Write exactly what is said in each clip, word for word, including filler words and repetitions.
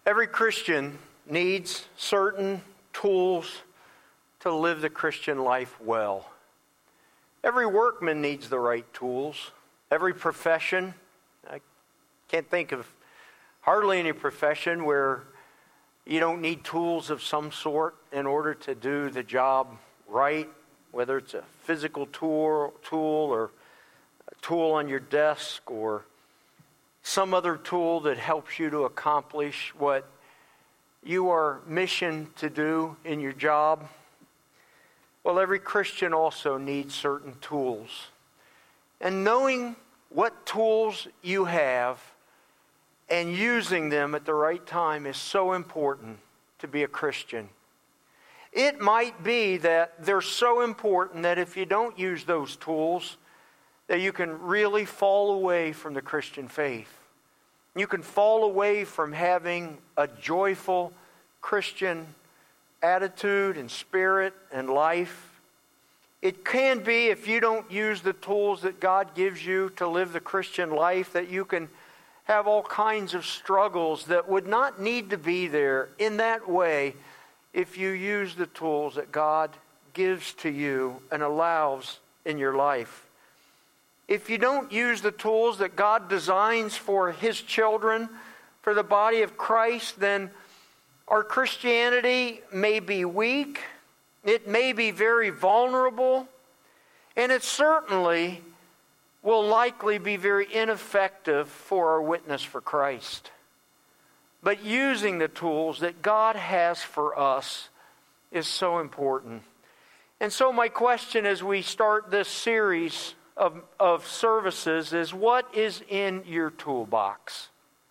Every Christian needs certain tools to live the Christian life well. Every workman needs the right tools. Every profession, I can't think of hardly any profession where you don't need tools of some sort in order to do the job right, whether it's a physical tool, tool or a tool on your desk or some other tool that helps you to accomplish what you are missioned to do in your job. Well, every Christian also needs certain tools. And knowing what tools you have and using them at the right time is so important to be a Christian. It might be that they're so important that if you don't use those tools, that you can really fall away from the Christian faith. You can fall away from having a joyful Christian attitude and spirit and life. It can be, if you don't use the tools that God gives you to live the Christian life, that you can have all kinds of struggles that would not need to be there in that way if you use the tools that God gives to you and allows in your life. If you don't use the tools that God designs for His children, for the body of Christ, then our Christianity may be weak, it may be very vulnerable, and it certainly will likely be very ineffective for our witness for Christ. But using the tools that God has for us is so important. And so my question as we start this series of, of services is, what is in your toolbox?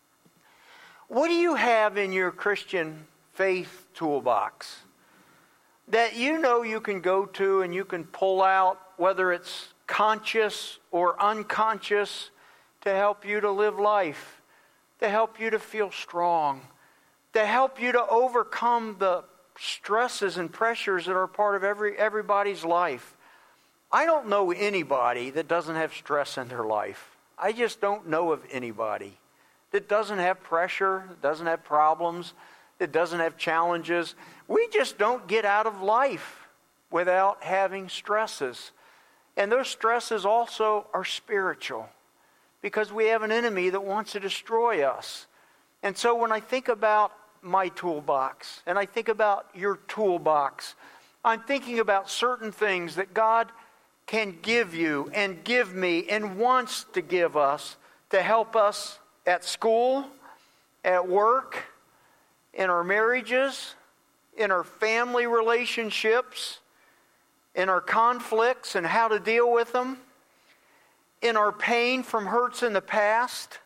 What do you have in your Christian faith toolbox that you know you can go to and you can pull out, whether it's conscious or unconscious, to help you to live life, to help you to feel strong, to help you to overcome the stresses and pressures that are part of every everybody's life? I don't know anybody that doesn't have stress in their life. I just don't know of anybody that doesn't have pressure, that doesn't have problems, that doesn't have challenges. We just don't get out of life without having stresses. And those stresses also are spiritual, because we have an enemy that wants to destroy us. And so when I think about my toolbox, and I think about your toolbox, I'm thinking about certain things that God can give you and give me and wants to give us to help us at school, at work, in our marriages, in our family relationships, in our conflicts and how to deal with them, in our pain from hurts in the past,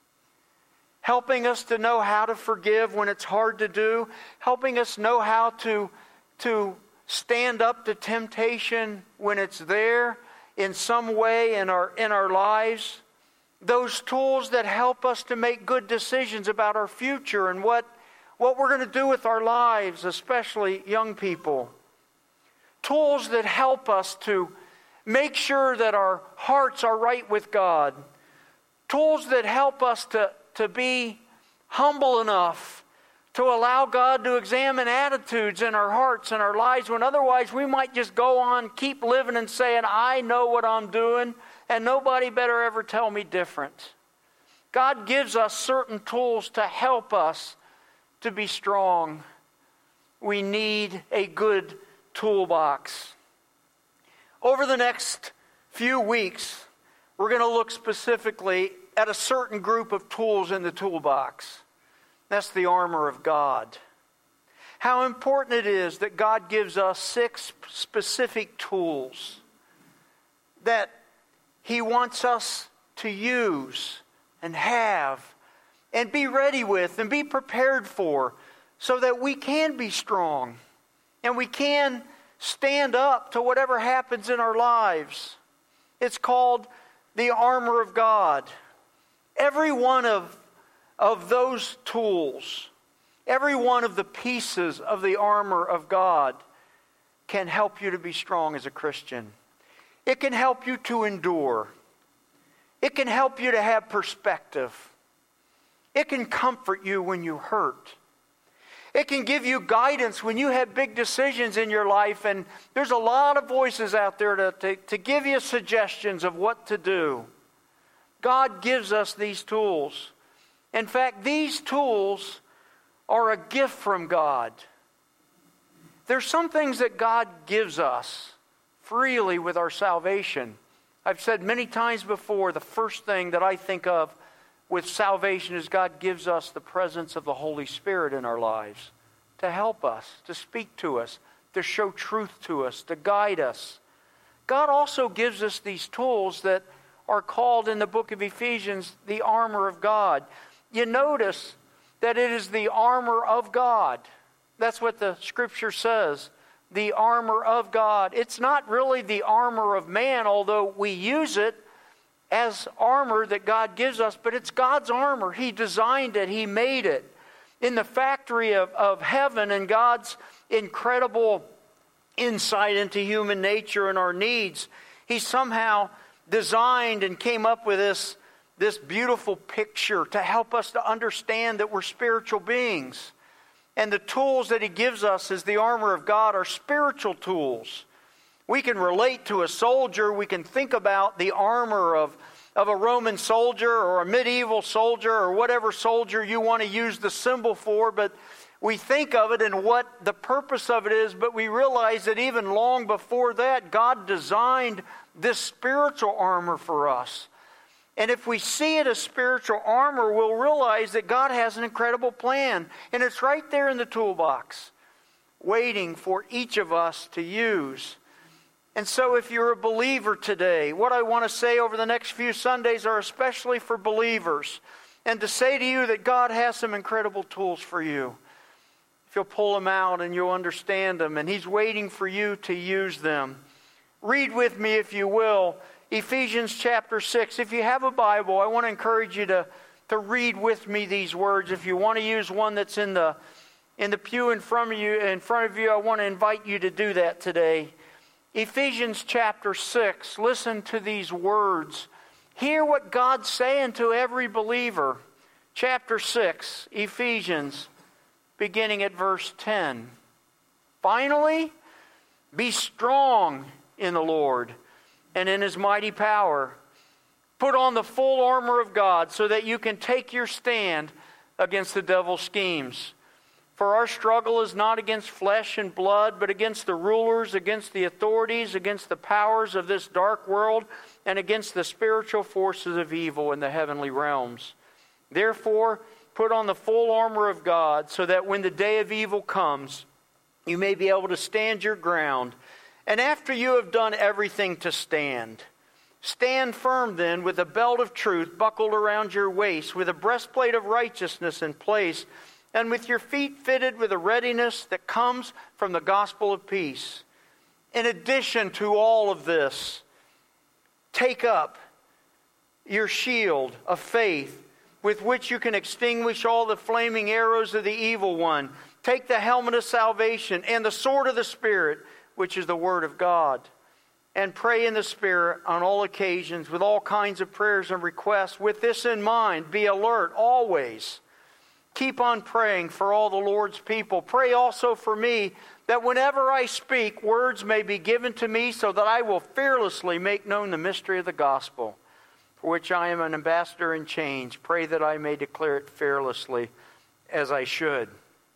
helping us to know how to forgive when it's hard to do, helping us know how to, to stand up to temptation when it's there in some way in our, in our lives. Those tools that help us to make good decisions about our future and what, what we're going to do with our lives, especially young people. Tools that help us to make sure that our hearts are right with God. Tools that help us to, to be humble enough to allow God to examine attitudes in our hearts and our lives, when otherwise we might just go on, keep living and saying, I know what I'm doing, and nobody better ever tell me different. God gives us certain tools to help us to be strong. We need a good toolbox. Over the next few weeks, we're going to look specifically at a certain group of tools in the toolbox. That's the armor of God. How important it is that God gives us six specific tools that He wants us to use and have and be ready with and be prepared for, so that we can be strong and we can stand up to whatever happens in our lives. It's called the armor of God. Every one of, of those tools, every one of the pieces of the armor of God can help you to be strong as a Christian. It can help you to endure. It can help you to have perspective. It can comfort you when you hurt. It can give you guidance when you have big decisions in your life, and there's a lot of voices out there to, to, to give you suggestions of what to do. God gives us these tools. In fact, these tools are a gift from God. There's some things that God gives us freely with our salvation. I've said many times before, the first thing that I think of with salvation is God gives us the presence of the Holy Spirit in our lives to help us, to speak to us, to show truth to us, to guide us. God also gives us these tools that are called in the book of Ephesians the armor of God. You notice that it is the armor of God. That's what the Scripture says. The armor of God. It's not really the armor of man, although we use it as armor that God gives us, but it's God's armor. He designed it. He made it. In the factory of, of heaven, and God's incredible insight into human nature and our needs, He somehow designed and came up with this, this beautiful picture to help us to understand that we're spiritual beings. And the tools that He gives us as the armor of God are spiritual tools. We can relate to a soldier. We can think about the armor of, of a Roman soldier or a medieval soldier or whatever soldier you want to use the symbol for. But we think of it and what the purpose of it is. But we realize that even long before that, God designed this spiritual armor for us. And if we see it as spiritual armor, we'll realize that God has an incredible plan. And it's right there in the toolbox, waiting for each of us to use. And so if you're a believer today, what I want to say over the next few Sundays are especially for believers. And to say to you that God has some incredible tools for you. If you'll pull them out and you'll understand them. And He's waiting for you to use them. Read with me, if you will, Ephesians chapter six. If you have a Bible, I want to encourage you to, to read with me these words. If you want to use one that's in the in the pew in front of you, in front of you, I want to invite you to do that today. Ephesians chapter six. Listen to these words. Hear what God's saying to every believer. Chapter six, Ephesians, beginning at verse ten. Finally, be strong in the Lord and in His mighty power. Put on the full armor of God so that you can take your stand against the devil's schemes. For our struggle is not against flesh and blood, but against the rulers, against the authorities, against the powers of this dark world, and against the spiritual forces of evil in the heavenly realms. Therefore, put on the full armor of God so that when the day of evil comes, you may be able to stand your ground. And after you have done everything to stand, stand firm then with a belt of truth buckled around your waist, with a breastplate of righteousness in place, and with your feet fitted with a readiness that comes from the gospel of peace. In addition to all of this, take up your shield of faith, with which you can extinguish all the flaming arrows of the evil one. Take the helmet of salvation and the sword of the Spirit, which is the Word of God. And pray in the Spirit on all occasions with all kinds of prayers and requests. With this in mind, be alert always. Keep on praying for all the Lord's people. Pray also for me, that whenever I speak, words may be given to me, so that I will fearlessly make known the mystery of the gospel, for which I am an ambassador in chains. Pray that I may declare it fearlessly, as I should.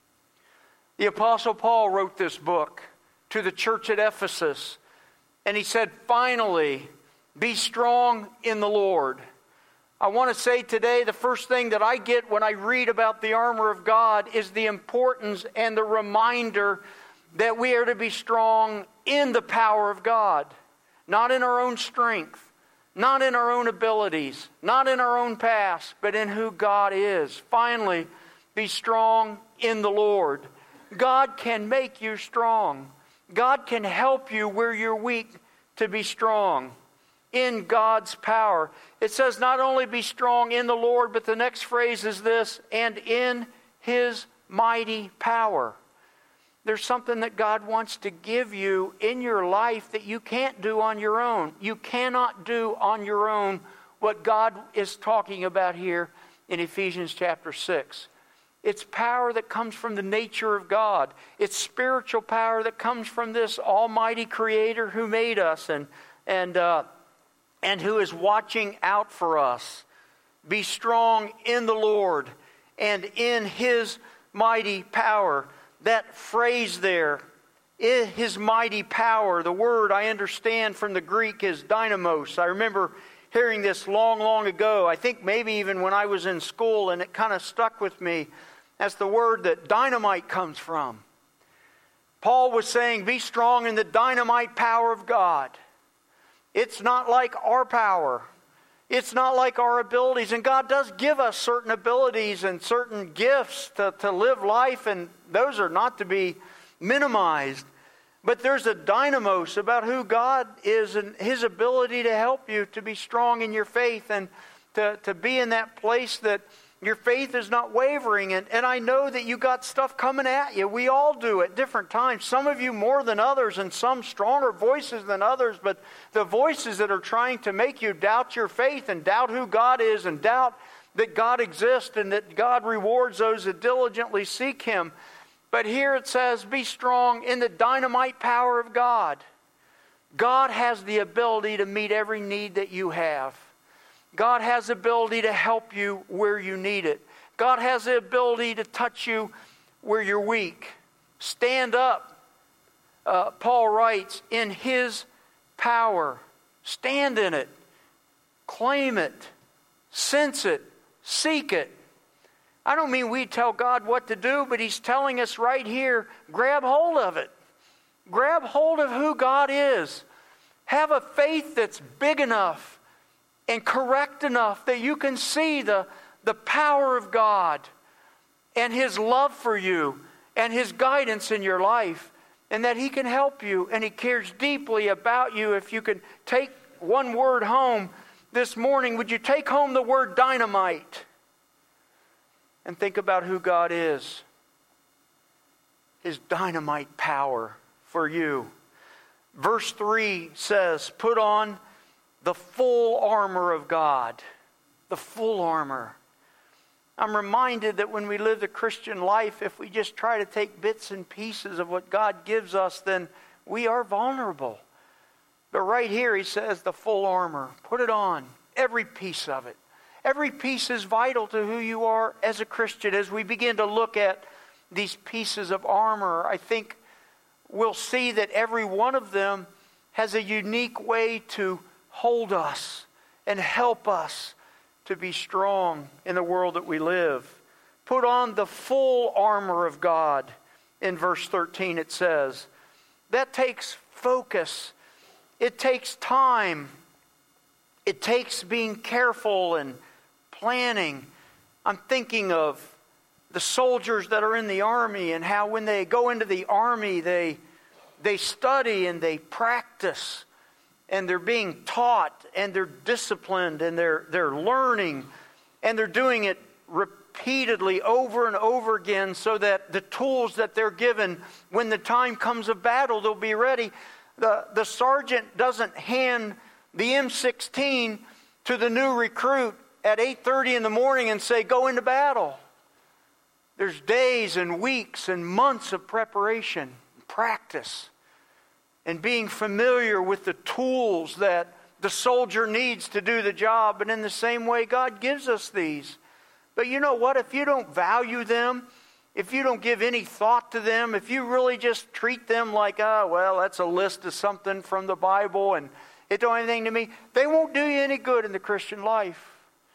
The Apostle Paul wrote this book to the church at Ephesus, and he said, finally, be strong in the Lord. I want to say today, the first thing that I get when I read about the armor of God is the importance and the reminder that we are to be strong in the power of God, not in our own strength, not in our own abilities, not in our own past, but in who God is. Finally, be strong in the Lord. God can make you strong. God can help you where you're weak to be strong in God's power. It says not only be strong in the Lord, but the next phrase is this, and in His mighty power. There's something that God wants to give you in your life that you can't do on your own. You cannot do on your own what God is talking about here in Ephesians chapter six. It's power that comes from the nature of God. It's spiritual power that comes from this almighty Creator who made us and, and, uh, and who is watching out for us. Be strong in the Lord and in His mighty power. That phrase there, in His mighty power, the word I understand from the Greek is dynamos. I remember hearing this long, long ago. I think maybe even when I was in school, and it kind of stuck with me. That's the word that dynamite comes from. Paul was saying, be strong in the dynamite power of God. It's not like our power. It's not like our abilities. And God does give us certain abilities and certain gifts to, to live life, and those are not to be minimized. But there's a dynamos about who God is and His ability to help you to be strong in your faith and to, to be in that place that your faith is not wavering. And, and I know that you got stuff coming at you. We all do at different times. Some of you more than others, and some stronger voices than others. But the voices that are trying to make you doubt your faith and doubt who God is and doubt that God exists and that God rewards those that diligently seek Him. But here it says, be strong in the dynamite power of God. God has the ability to meet every need that you have. God has the ability to help you where you need it. God has the ability to touch you where you're weak. Stand up, uh, Paul writes, in His power. Stand in it. Claim it. Sense it. Seek it. I don't mean we tell God what to do, but He's telling us right here, grab hold of it. Grab hold of who God is. Have a faith that's big enough and correct enough that you can see the, the power of God and His love for you and His guidance in your life, and that He can help you and He cares deeply about you. If you could take one word home this morning, would you take home the word dynamite and think about who God is? His dynamite power for you. Verse three says, put on the full armor of God. The full armor. I'm reminded that when we live the Christian life, if we just try to take bits and pieces of what God gives us, then we are vulnerable. But right here He says the full armor. Put it on. Every piece of it. Every piece is vital to who you are as a Christian. As we begin to look at these pieces of armor, I think we'll see that every one of them has a unique way to hold us and help us to be strong in the world that we live. Put on the full armor of God. In verse thirteen it says, that takes focus. It takes time. It takes being careful and planning. I'm thinking of the soldiers that are in the army and how when they go into the army, they, they study and they practice. And they're being taught, and they're disciplined, and they're they're learning, and they're doing it repeatedly over and over again so that the tools that they're given, when the time comes of battle, they'll be ready. The, the sergeant doesn't hand the M sixteen to the new recruit at eight thirty in the morning and say, go into battle. There's days and weeks and months of preparation, practice, and being familiar with the tools that the soldier needs to do the job. And in the same way, God gives us these. But you know what? If you don't value them, if you don't give any thought to them, if you really just treat them like, oh, well, that's a list of something from the Bible and it don't anything to me, they won't do you any good in the Christian life.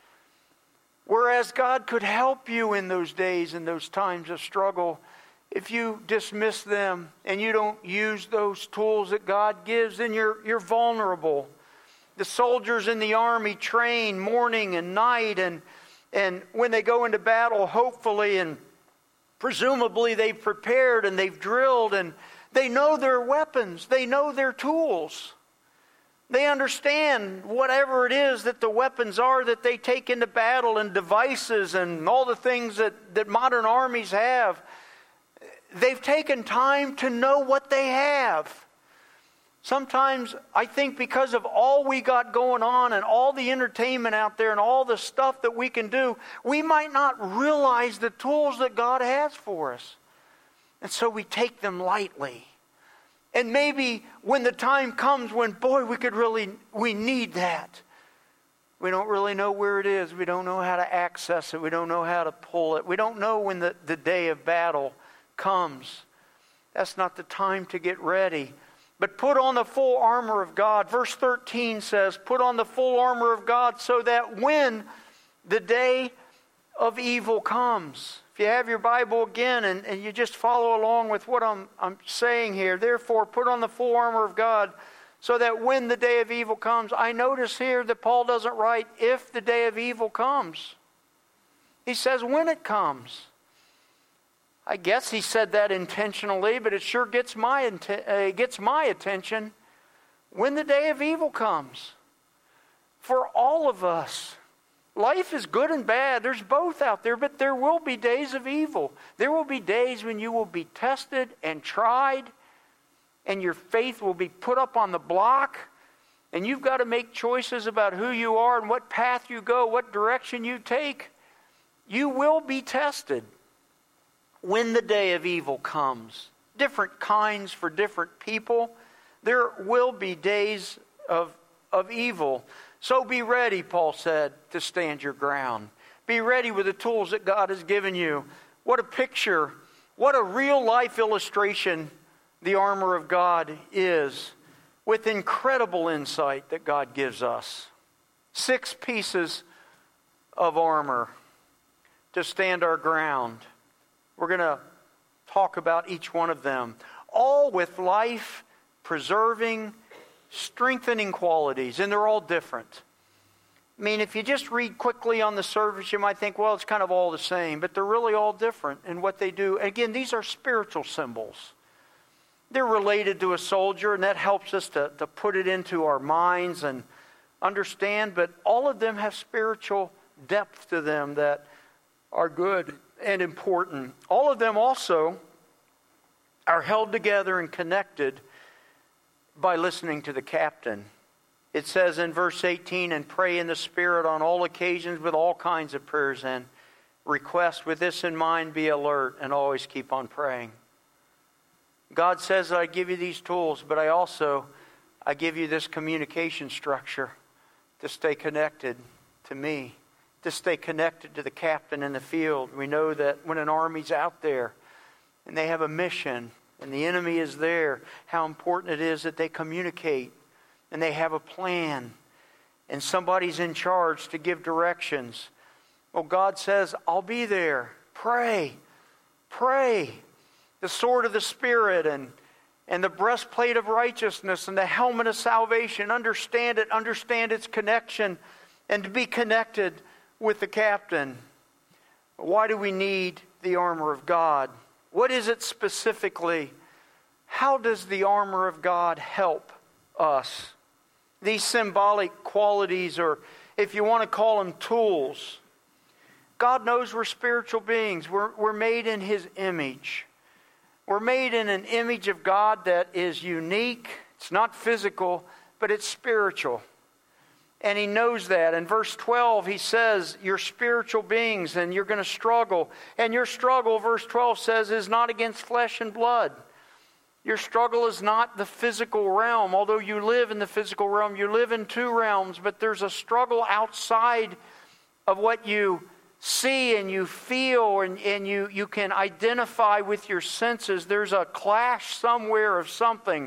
Whereas God could help you in those days and those times of struggle. If you dismiss them and you don't use those tools that God gives, then you're, you're vulnerable. The soldiers in the army train morning and night, and, and when they go into battle, hopefully and presumably they've prepared and they've drilled and they know their weapons, they know their tools. They understand whatever it is that the weapons are that they take into battle and devices and all the things that, that modern armies have. They've taken time to know what they have. Sometimes I think because of all we got going on and all the entertainment out there and all the stuff that we can do, we might not realize the tools that God has for us. And so we take them lightly. And maybe when the time comes when, boy, we could really, we need that. We don't really know where it is. We don't know how to access it. We don't know how to pull it. We don't know when the, the day of battle comes. That's not the time to get ready. But put on the full armor of God. Verse thirteen says, put on the full armor of God so that when the day of evil comes. If you have your Bible again and, and you just follow along with what I'm, I'm saying here. Therefore, put on the full armor of God so that when the day of evil comes. I notice here that Paul doesn't write if the day of evil comes. He says when it comes. I guess he said that intentionally, but it sure gets my uh, gets my attention when the day of evil comes. For all of us, life is good and bad. There's both out there, but there will be days of evil. There will be days when you will be tested and tried, and your faith will be put up on the block, and you've got to make choices about who you are and what path you go, what direction you take. You will be tested when the day of evil comes. Different kinds for different people. There will be days of, of evil. So be ready, Paul said, to stand your ground. Be ready with the tools that God has given you. What a picture, what a real life illustration the armor of God is, with incredible insight that God gives us. Six pieces of armor to stand our ground. We're going to talk about each one of them, all with life-preserving, strengthening qualities, and they're all different. I mean, if you just read quickly on the surface, you might think, well, it's kind of all the same, but they're really all different in what they do. And again, these are spiritual symbols. They're related to a soldier, and that helps us to, to put it into our minds and understand, but all of them have spiritual depth to them that are good and important. All of them also are held together and connected by listening to the captain. It says in verse eighteen, and pray in the Spirit on all occasions with all kinds of prayers and requests. With this in mind, be alert and always keep on praying. God says that I give you these tools, but I also, I give you this communication structure to stay connected to me, to stay connected to the captain in the field. We know that when an army's out there and they have a mission and the enemy is there, how important it is that they communicate and they have a plan and somebody's in charge to give directions. Well, God says, I'll be there. Pray. Pray. The sword of the Spirit and, and the breastplate of righteousness and the helmet of salvation. Understand it. Understand its connection and to be connected with the captain. Why do we need the armor of God? What is it specifically? How does the armor of God help us? These symbolic qualities, or if you want to call them tools. God knows we're spiritual beings. We're, we're made in His image. We're made in an image of God that is unique. It's not physical, but it's spiritual. And He knows that. In verse twelve, He says, you're spiritual beings and you're going to struggle. And your struggle, verse twelve says, is not against flesh and blood. Your struggle is not the physical realm. Although you live in the physical realm, you live in two realms. But there's a struggle outside of what you see and you feel and, and you, you can identify with your senses. There's a clash somewhere of something.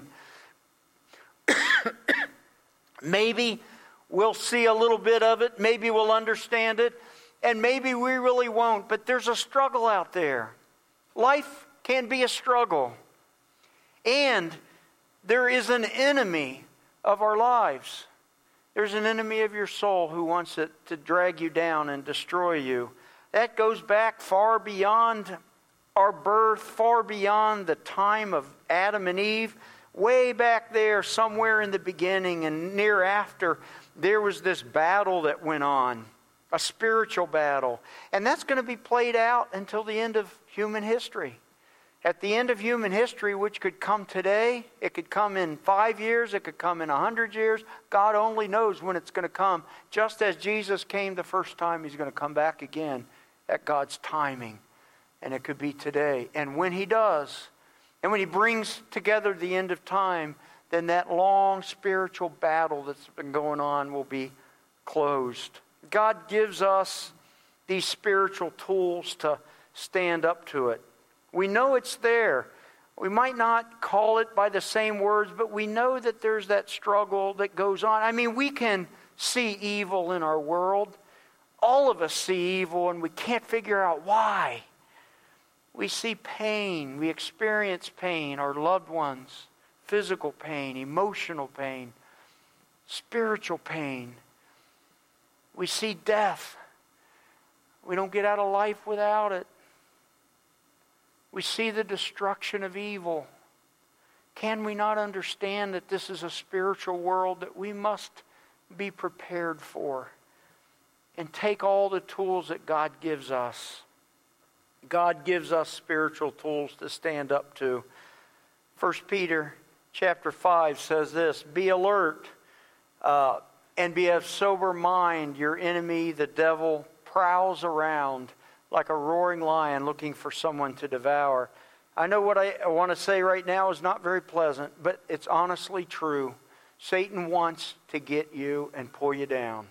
Maybe we'll see a little bit of it. Maybe we'll understand it. And maybe we really won't. But there's a struggle out there. Life can be a struggle. And there is an enemy of our lives. There's an enemy of your soul who wants it to drag you down and destroy you. That goes back far beyond our birth, far beyond the time of Adam and Eve. Way back there, somewhere in the beginning and near after, there was this battle that went on, a spiritual battle. And that's going to be played out until the end of human history. At the end of human history, which could come today, it could come in five years, it could come in a hundred years. God only knows when it's going to come. Just as Jesus came the first time, He's going to come back again at God's timing. And it could be today. And when He does, and when He brings together the end of time, then that long spiritual battle that's been going on will be closed. God gives us these spiritual tools to stand up to it. We know it's there. We might not call it by the same words, but we know that there's that struggle that goes on. I mean, we can see evil in our world. All of us see evil, and we can't figure out why. We see pain. We experience pain. Our loved ones, physical pain, emotional pain, spiritual pain. We see death. We don't get out of life without it. We see the destruction of evil. Can we not understand that this is a spiritual world that we must be prepared for and take all the tools that God gives us? God gives us spiritual tools to stand up to. First Peter chapter five says this, "Be alert uh, and be of sober mind. Your enemy, the devil, prowls around like a roaring lion looking for someone to devour." I know what I want to say right now is not very pleasant, but it's honestly true. Satan wants to get you and pull you down.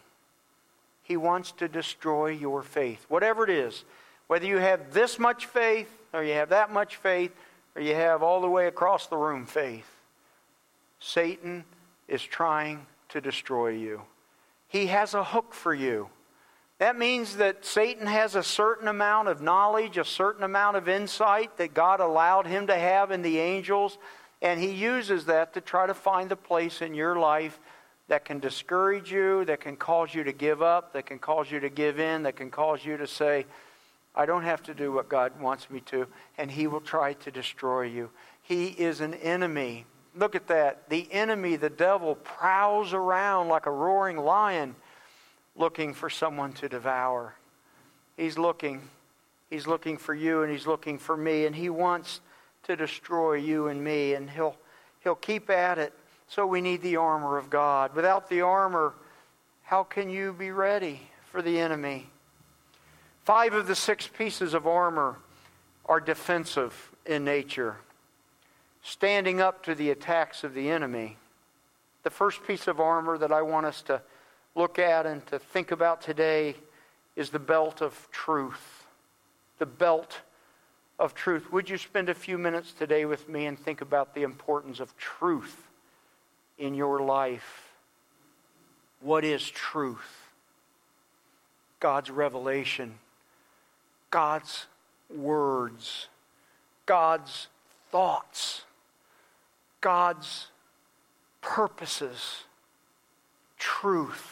He wants to destroy your faith. Whatever it is, whether you have this much faith, or you have that much faith, or you have all the way across the room faith, Satan is trying to destroy you. He has a hook for you. That means that Satan has a certain amount of knowledge, a certain amount of insight that God allowed him to have in the angels, and he uses that to try to find the place in your life that can discourage you, that can cause you to give up, that can cause you to give in, that can cause you to say, I don't have to do what God wants me to, and he will try to destroy you. He is an enemy. Look at that. The enemy, the devil, prowls around like a roaring lion, looking for someone to devour. He's looking. He's looking for you, and he's looking for me, and he wants to destroy you and me, and he'll he'll keep at it. So we need the armor of God. Without the armor, how can you be ready for the enemy? Five of the six pieces of armor are defensive in nature, standing up to the attacks of the enemy. The first piece of armor that I want us to look at and to think about today is the belt of truth. The belt of truth. Would you spend a few minutes today with me and think about the importance of truth in your life? What is truth? God's revelation. God's words. God's thoughts. God's purposes. Truth.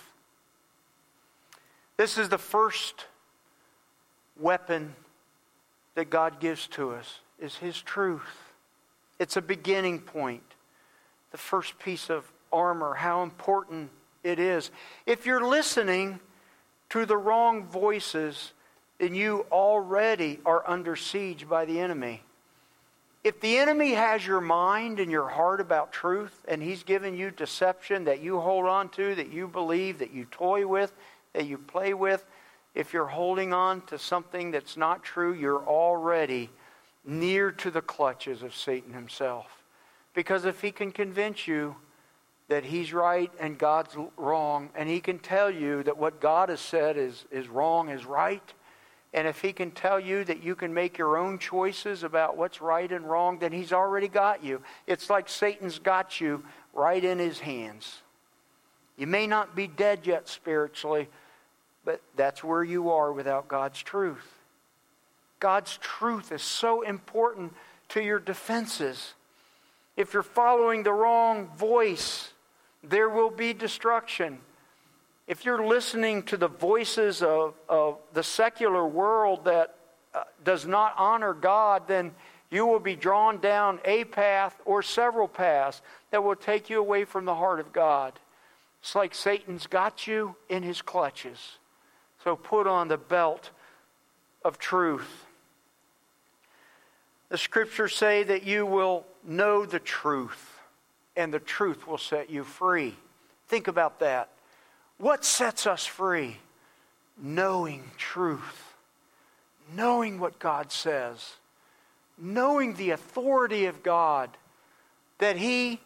This is the first weapon that God gives to us, is His truth. It's a beginning point. The first piece of armor, how important it is. If you're listening to the wrong voices, then you already are under siege by the enemy. If the enemy has your mind and your heart about truth, and he's given you deception that you hold on to, that you believe, that you toy with, that you play with, if you're holding on to something that's not true, you're already near to the clutches of Satan himself. Because if he can convince you that he's right and God's wrong, and he can tell you that what God has said is, is wrong is right, and if he can tell you that you can make your own choices about what's right and wrong, then he's already got you. It's like Satan's got you right in his hands. You may not be dead yet spiritually, but that's where you are without God's truth. God's truth is so important to your defenses. If you're following the wrong voice, there will be destruction. If you're listening to the voices of, of the secular world that uh, does not honor God, then you will be drawn down a path or several paths that will take you away from the heart of God. It's like Satan's got you in his clutches. So put on the belt of truth. The scriptures say that you will know the truth, and the truth will set you free. Think about that. What sets us free? Knowing truth. Knowing what God says. Knowing the authority of God. That He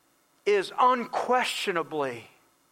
is unquestionably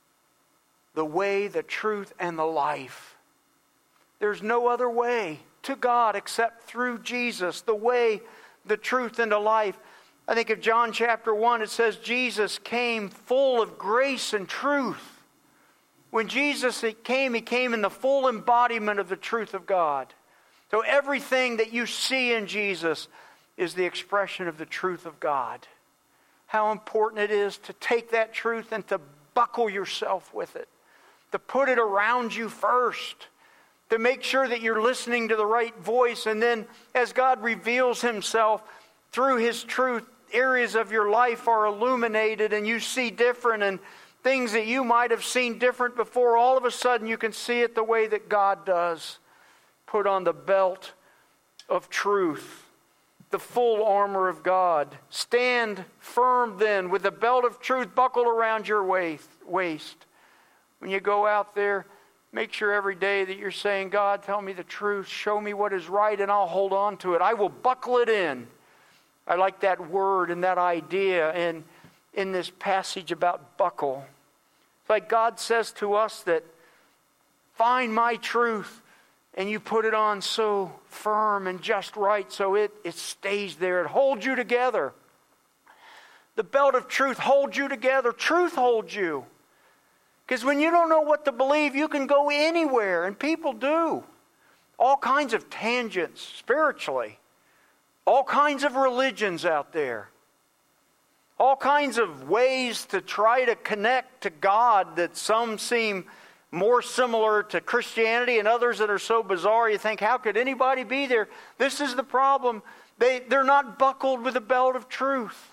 the way, the truth, and the life. There's no other way to God except through Jesus, the way, the truth, and the life. I think of John chapter one, it says Jesus came full of grace and truth. When Jesus came, He came in the full embodiment of the truth of God. So everything that you see in Jesus is the expression of the truth of God. How important it is to take that truth and to buckle yourself with it. To put it around you first. To make sure that you're listening to the right voice. And then as God reveals Himself through His truth, areas of your life are illuminated and you see different, and things that you might have seen different before, all of a sudden you can see it the way that God does. Put on the belt of truth. The full armor of God. Stand firm then with the belt of truth buckled around your waist. When you go out there, make sure every day that you're saying, God, tell me the truth. Show me what is right and I'll hold on to it. I will buckle it in. I like that word and that idea in, in this passage about buckle. It's like God says to us that find my truth. And you put it on so firm and just right so it, it stays there. It holds you together. The belt of truth holds you together. Truth holds you. Because when you don't know what to believe, you can go anywhere. And people do. All kinds of tangents spiritually. All kinds of religions out there. All kinds of ways to try to connect to God that some seem more similar to Christianity and others that are so bizarre you think, how could anybody be there? This is the problem. They, they're not buckled with a belt of truth.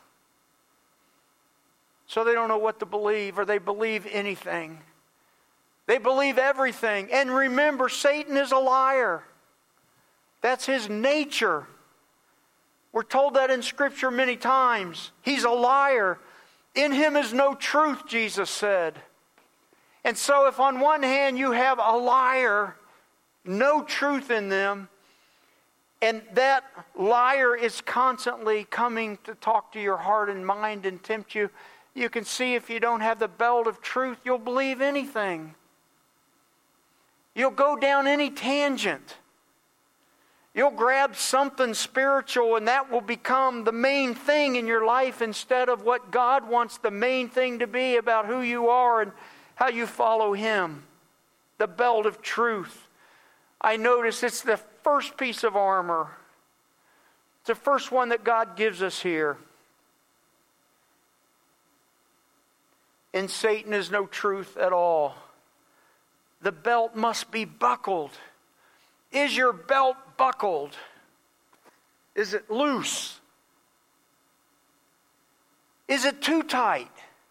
So they don't know what to believe, or they believe anything. They believe everything. And remember, Satan is a liar. That's his nature. We're told that in Scripture many times. He's a liar. In him is no truth, Jesus said. And so if on one hand you have a liar, no truth in them, and that liar is constantly coming to talk to your heart and mind and tempt you, you can see if you don't have the belt of truth, you'll believe anything. You'll go down any tangent. You'll grab something spiritual and that will become the main thing in your life instead of what God wants the main thing to be about who you are and how you follow Him. The belt of truth. I notice it's the first piece of armor. It's the first one that God gives us here. In Satan is no truth at all. The belt must be buckled. Is your belt buckled? Is it loose? Is it too tight?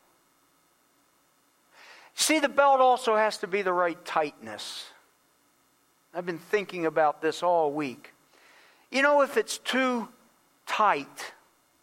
See, the belt also has to be the right tightness. I've been thinking about this all week. You know, if it's too tight,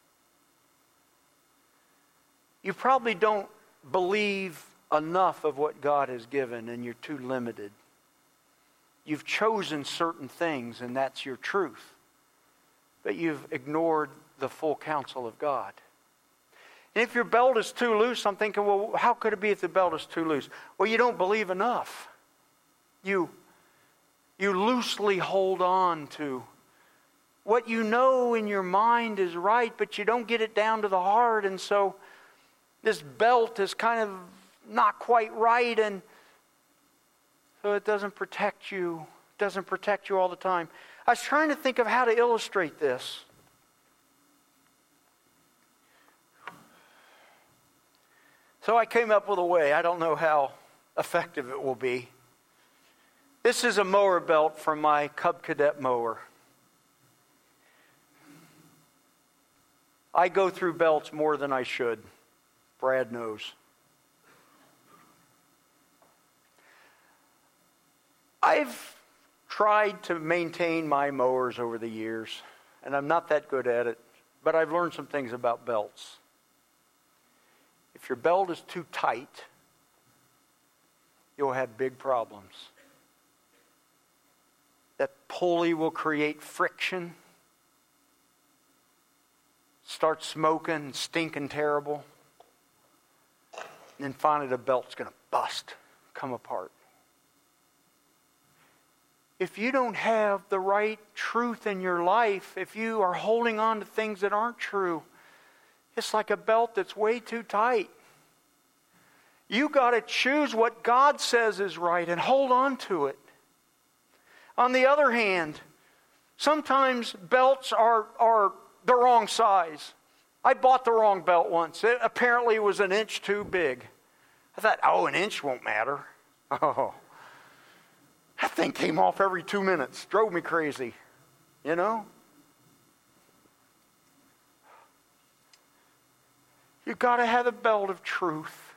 you probably don't believe enough of what God has given and you're too limited. You've chosen certain things and that's your truth. But you've ignored the full counsel of God. And if your belt is too loose, I'm thinking, well, how could it be if the belt is too loose? Well, you don't believe enough. You, you loosely hold on to what you know in your mind is right, but you don't get it down to the heart. And so this belt is kind of not quite right, and so it doesn't protect you. It doesn't protect you all the time. I was trying to think of how to illustrate this. So I came up with a way. I don't know how effective it will be. This is a mower belt from my Cub Cadet mower. I go through belts more than I should. Brad knows. I've tried to maintain my mowers over the years. and I'm not that good at it, but I've learned some things about belts. If your belt is too tight, you'll have big problems. That pulley will create friction, start smoking and stinking terrible, and then finally the belt's going to bust, come apart. If you don't have the right truth in your life, if you are holding on to things that aren't true, it's like a belt that's way too tight. You got to choose what God says is right and hold on to it. On the other hand, sometimes belts are, are the wrong size. I bought the wrong belt once. It apparently was an inch too big. I thought, oh, an inch won't matter. Oh. That thing came off every two minutes. Drove me crazy. You know? You've got to have a belt of truth.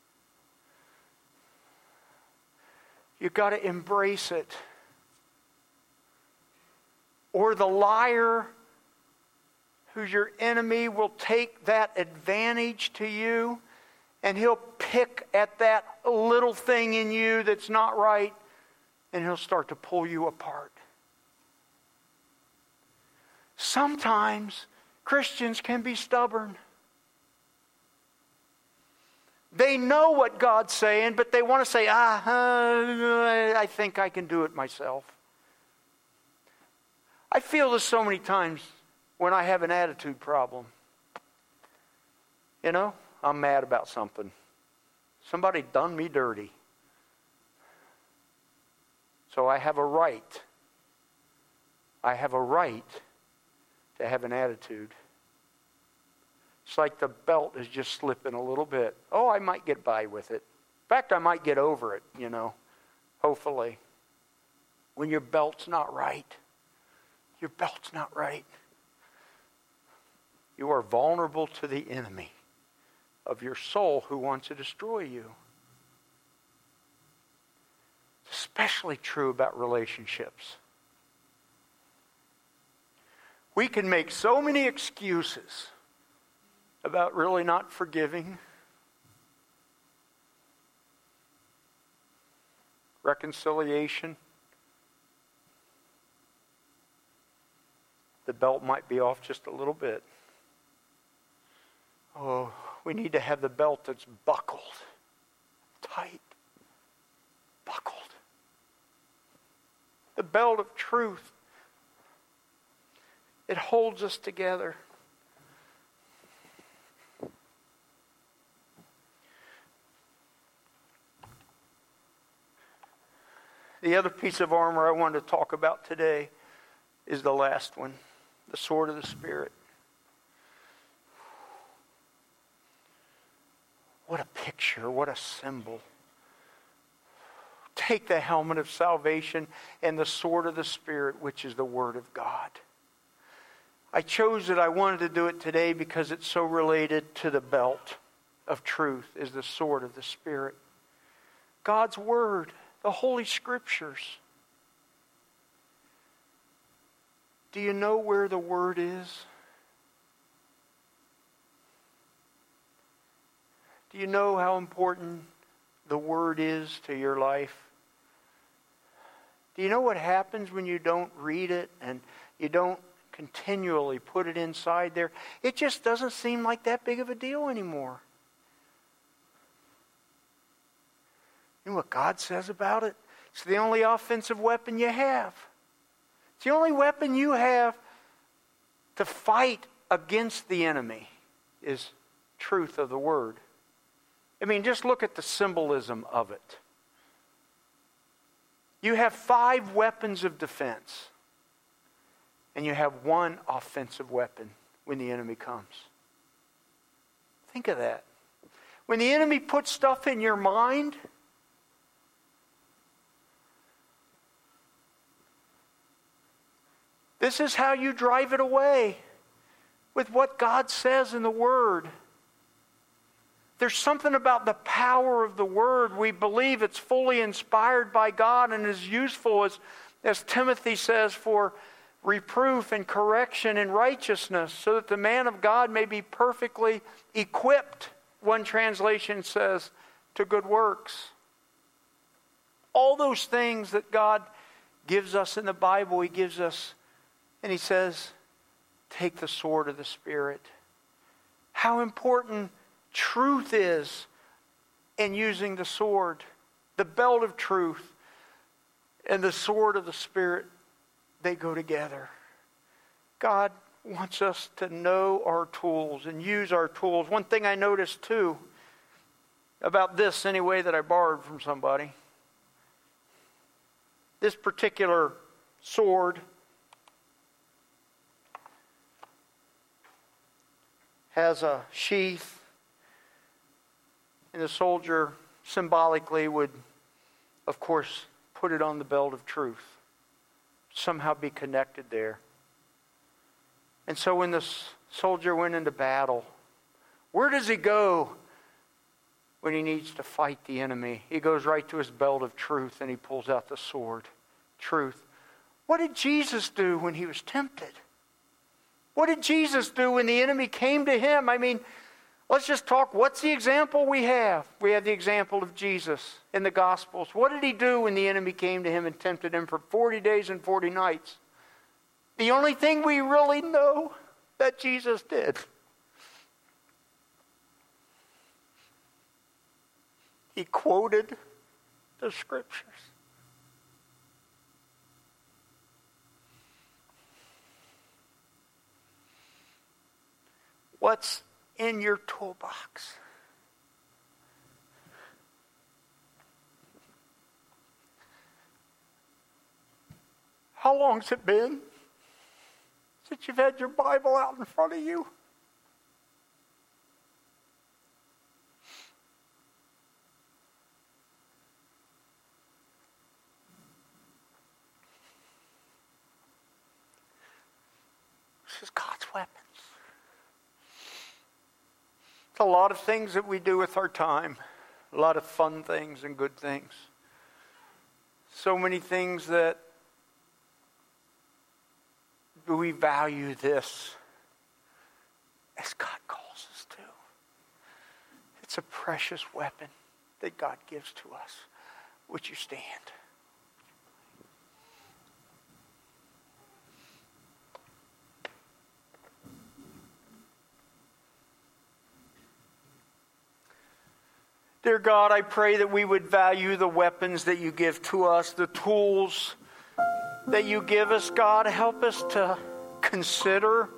You've got to embrace it. Or the liar, who's your enemy, will take that advantage to you, and he'll pick at that little thing in you that's not right, and he'll start to pull you apart. Sometimes Christians can be stubborn. They know what God's saying, but they want to say, ah, uh, I think I can do it myself. I feel this so many times when I have an attitude problem. You know, I'm mad about something. Somebody done me dirty. So I have a right. I have a right to have an attitude. It's like the belt is just slipping a little bit. Oh, I might get by with it. In fact, I might get over it, you know, hopefully. When your belt's not right, your belt's not right. You are vulnerable to the enemy of your soul who wants to destroy you. It's especially true about relationships. We can make so many excuses about really not forgiving, reconciliation. The belt might be off just a little bit. Oh, we need to have the belt that's buckled, tight, buckled. The belt of truth. It holds us together. The other piece of armor I wanted to talk about today is the last one, the sword of the Spirit. What a picture, what a symbol. Take the helmet of salvation and the sword of the Spirit, which is the Word of God. I chose it, I wanted to do it today because it's so related to the belt of truth, is the sword of the Spirit. God's Word, the Holy Scriptures. Do you know where the Word is? Do you know how important the Word is to your life? Do you know what happens when you don't read it and you don't continually put it inside there? It just doesn't seem like that big of a deal anymore. You know what God says about it? It's the only offensive weapon you have. It's the only weapon you have to fight against the enemy is truth of the Word. I mean, just look at the symbolism of it. You have five weapons of defense, and you have one offensive weapon when the enemy comes. Think of that. When the enemy puts stuff in your mind, this is how you drive it away, with what God says in the Word. There's something about the power of the Word. We believe it's fully inspired by God and is useful, as, as Timothy says, for reproof and correction in righteousness, so that the man of God may be perfectly equipped, one translation says, to good works. All those things that God gives us in the Bible, He gives us, and He says, take the sword of the Spirit. How important truth is in using the sword, the belt of truth and the sword of the Spirit, they go together. God wants us to know our tools and use our tools. One thing I noticed too, about this anyway, that I borrowed from somebody, this particular sword has a sheath, and the soldier symbolically would, of course, put it on the belt of truth, somehow be connected there. And so when the soldier went into battle, where does he go when he needs to fight the enemy? He goes right to his belt of truth and he pulls out the sword. Truth. What did Jesus do when he was tempted? What did Jesus do when the enemy came to him? I mean, let's just talk. What's the example we have? We have the example of Jesus in the Gospels. What did he do when the enemy came to him and tempted him for forty days and forty nights? The only thing we really know that Jesus did, he quoted the Scriptures. What's in your toolbox? How long's it been since you've had your Bible out in front of you? This is God's weapons. It's a lot of things that we do with our time. A lot of fun things and good things. So many things that we value this as God calls us to. It's a precious weapon that God gives to us. Would you stand? Dear God, I pray that we would value the weapons that you give to us, the tools that you give us. God, help us to consider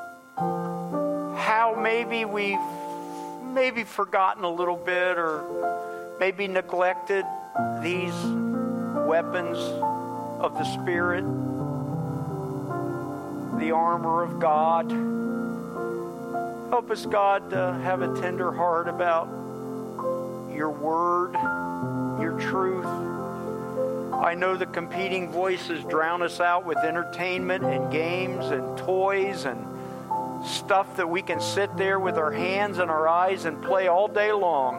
how maybe we've maybe forgotten a little bit or maybe neglected these weapons of the Spirit, the armor of God. Help us, God, to have a tender heart about your word, your truth. I know the competing voices drown us out with entertainment and games and toys and stuff that we can sit there with our hands and our eyes and play all day long.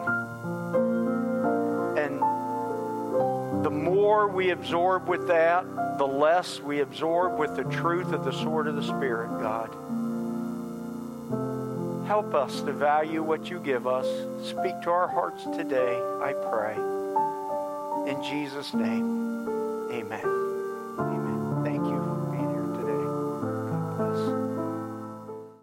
And the more we absorb with that, the less we absorb with the truth of the sword of the Spirit, God. Help us to value what you give us. Speak to our hearts today, I pray. In Jesus' name, amen.